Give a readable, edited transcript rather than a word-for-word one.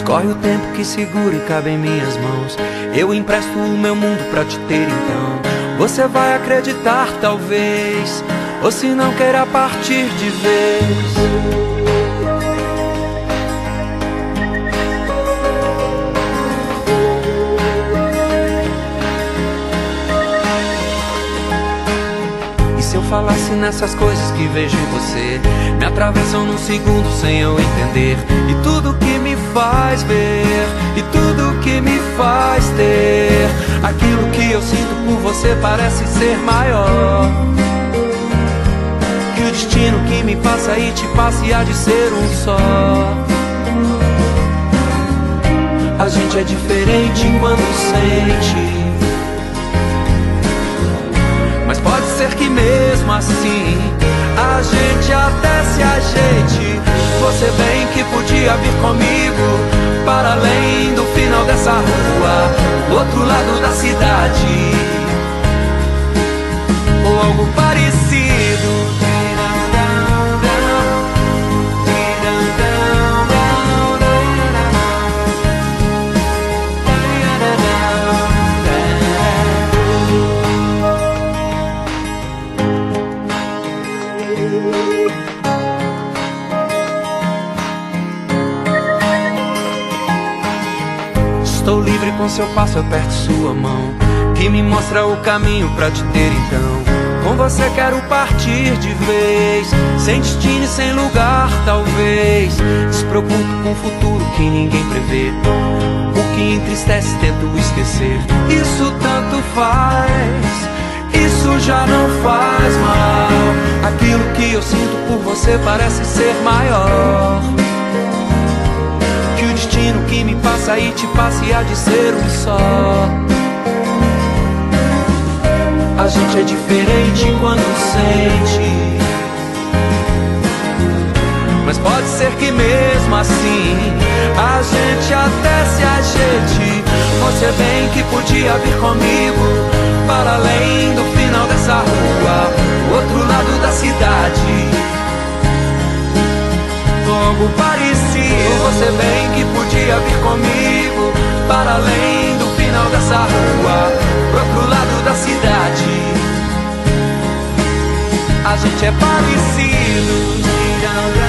Corre o tempo que segura e cabe em minhas mãos. Eu empresto o meu mundo pra te ter então. Você vai acreditar talvez, ou se não queira partir de vez. Se eu falasse nessas coisas que vejo em você, me atravessam num segundo sem eu entender. E tudo que me faz ver, e tudo que me faz ter, aquilo que eu sinto por você parece ser maior que o destino que me passa e te passa e há de ser um só. A gente é diferente quando sente, mas pode ser que mesmo assim a gente até se ajeite. Você bem que podia vir comigo para além do final dessa rua, do outro lado da cidade, ou algo parecido. Estou livre com seu passo, aperto sua mão, que me mostra o caminho pra te ter então. Com você quero partir de vez, sem destino e sem lugar talvez. Despreocupo com o futuro que ninguém prevê, o que entristece tento esquecer. Isso tanto faz, isso já não faz mal. Aquilo que eu sinto por você parece ser maior que o destino que me passa e te passa e há de ser um só. A gente é diferente quando sente, mas pode ser que mesmo assim a gente até se ajeite. Você bem que podia vir comigo para além do final dessa rua, do outro lado da cidade, algo parecido. Você bem que podia vir comigo para além do final dessa rua, pro outro lado da cidade. A gente é parecido.